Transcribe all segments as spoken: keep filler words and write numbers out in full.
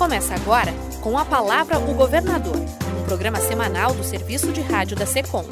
Começa agora com a palavra o governador, um programa semanal do Serviço de Rádio da SECOM.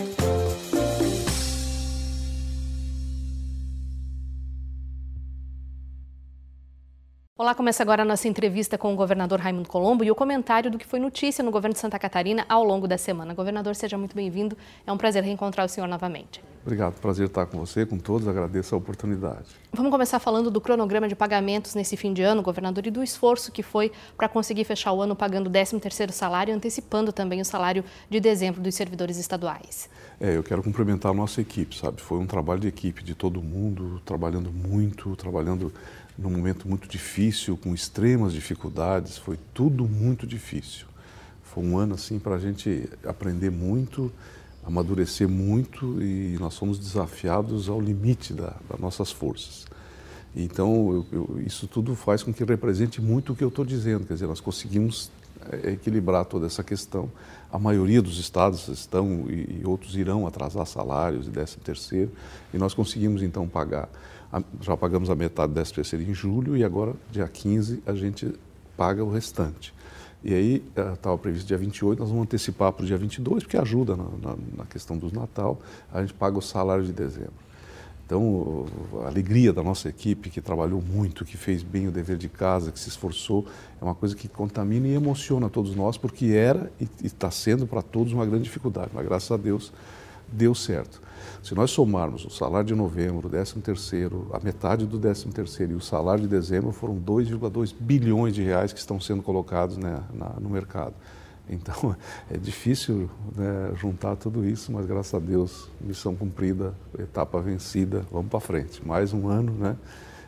Olá, começa agora a nossa entrevista com o governador Raimundo Colombo e o comentário do que foi notícia no governo de Santa Catarina ao longo da semana. Governador, seja muito bem-vindo. É um prazer reencontrar o senhor novamente. Obrigado, prazer estar com você, com todos. Agradeço a oportunidade. Vamos começar falando do cronograma de pagamentos nesse fim de ano, governador, e do esforço que foi para conseguir fechar o ano pagando o décimo terceiro salário e antecipando também o salário de dezembro dos servidores estaduais. É, eu quero cumprimentar a nossa equipe, sabe? Foi um trabalho de equipe de todo mundo, trabalhando muito, trabalhando num momento muito difícil, com extremas dificuldades, foi tudo muito difícil. Foi um ano assim para a gente aprender muito, amadurecer muito e nós fomos desafiados ao limite da, das nossas forças. Então, eu, eu, isso tudo faz com que represente muito o que eu estou dizendo, quer dizer, nós conseguimos é, equilibrar toda essa questão. A maioria dos estados estão e, e outros irão atrasar salários e décimo terceiro e nós conseguimos então pagar. Já pagamos a metade do décimo terceiro em julho e agora, dia quinze, a gente paga o restante. E aí, estava previsto dia vinte e oito, nós vamos antecipar para o dia vinte e dois, porque ajuda na, na, na questão do Natal, a gente paga o salário de dezembro. Então, a alegria da nossa equipe, que trabalhou muito, que fez bem o dever de casa, que se esforçou, é uma coisa que contamina e emociona todos nós, porque era e está sendo para todos uma grande dificuldade, mas graças a Deus deu certo. Se nós somarmos o salário de novembro, o décimo terceiro, a metade do décimo terceiro e o salário de dezembro, foram dois vírgula dois bilhões de reais que estão sendo colocados, né, na, no mercado. Então, é difícil, né, juntar tudo isso, mas graças a Deus, missão cumprida, etapa vencida, vamos para frente. Mais um ano, né,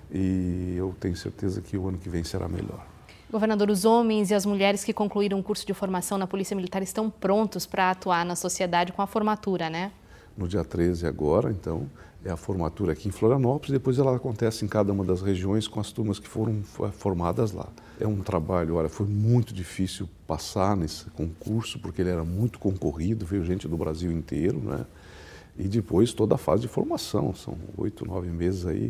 e eu tenho certeza que o ano que vem será melhor. Governador, os homens e as mulheres que concluíram o curso de formação na Polícia Militar estão prontos para atuar na sociedade com a formatura, né? No dia treze agora, então, é a formatura aqui em Florianópolis, depois ela acontece em cada uma das regiões com as turmas que foram formadas lá. É um trabalho, olha, foi muito difícil passar nesse concurso, porque ele era muito concorrido, veio gente do Brasil inteiro, né? E depois toda a fase de formação, são oito, nove meses aí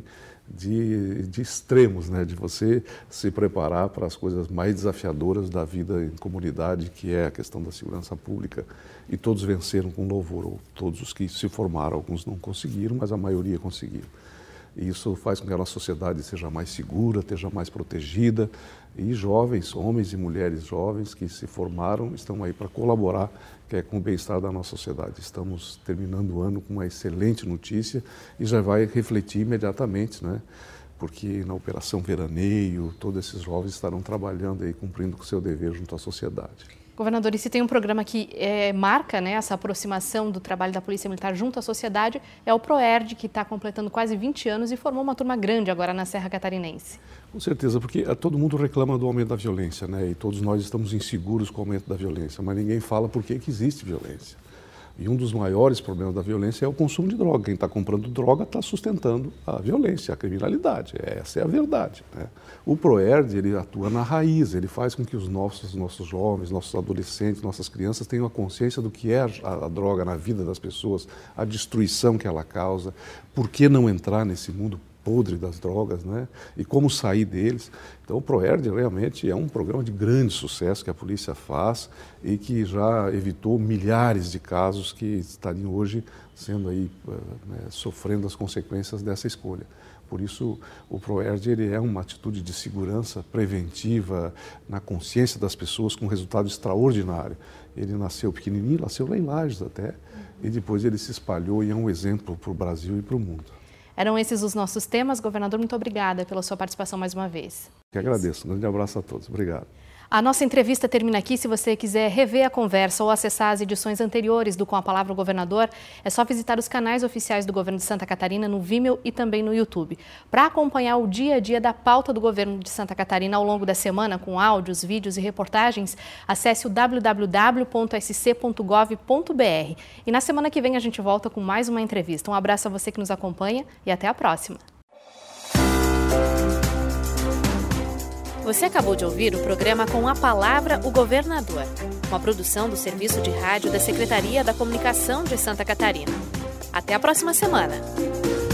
de, de extremos, né? De você se preparar para as coisas mais desafiadoras da vida em comunidade, que é a questão da segurança pública. E todos venceram com louvor, ou todos os que se formaram, alguns não conseguiram, mas a maioria conseguiram. E isso faz com que a nossa sociedade seja mais segura, esteja mais protegida. E jovens, homens e mulheres jovens que se formaram, estão aí para colaborar, que é com o bem-estar da nossa sociedade. Estamos terminando o ano com uma excelente notícia e já vai refletir imediatamente, né? Porque na Operação Veraneio, todos esses jovens estarão trabalhando aí, cumprindo com o seu dever junto à sociedade. Governador, e se tem um programa que é, marca, né, essa aproximação do trabalho da Polícia Militar junto à sociedade, é o PROERD, que está completando quase vinte anos e formou uma turma grande agora na Serra Catarinense. Com certeza, porque todo mundo reclama do aumento da violência, né? E todos nós estamos inseguros com o aumento da violência, mas ninguém fala por que que existe violência. E um dos maiores problemas da violência é o consumo de droga. Quem está comprando droga está sustentando a violência, a criminalidade. Essa é a verdade, né? O PROERD, ele atua na raiz, ele faz com que os nossos, nossos jovens, nossos adolescentes, nossas crianças tenham a consciência do que é a, a droga na vida das pessoas, a destruição que ela causa, por que não entrar nesse mundo podre das drogas, né? E como sair deles. Então, o PROERD realmente é um programa de grande sucesso que a polícia faz e que já evitou milhares de casos que estariam hoje sendo aí, né, sofrendo as consequências dessa escolha. Por isso, o PROERD ele é uma atitude de segurança preventiva na consciência das pessoas com um resultado extraordinário. Ele nasceu pequenininho, nasceu lá em Lages até, e depois ele se espalhou e é um exemplo para o Brasil e para o mundo. Eram esses os nossos temas. Governador, muito obrigada pela sua participação mais uma vez. Eu agradeço. Um grande abraço a todos. Obrigado. A nossa entrevista termina aqui. Se você quiser rever a conversa ou acessar as edições anteriores do Com a Palavra o Governador, é só visitar os canais oficiais do Governo de Santa Catarina no Vimeo e também no YouTube. Para acompanhar o dia a dia da pauta do Governo de Santa Catarina ao longo da semana, com áudios, vídeos e reportagens, acesse o w w w ponto s c ponto gov ponto b r. E na semana que vem a gente volta com mais uma entrevista. Um abraço a você que nos acompanha e até a próxima. Você acabou de ouvir o programa Com a Palavra o Governador, uma produção do Serviço de Rádio da Secretaria da Comunicação de Santa Catarina. Até a próxima semana!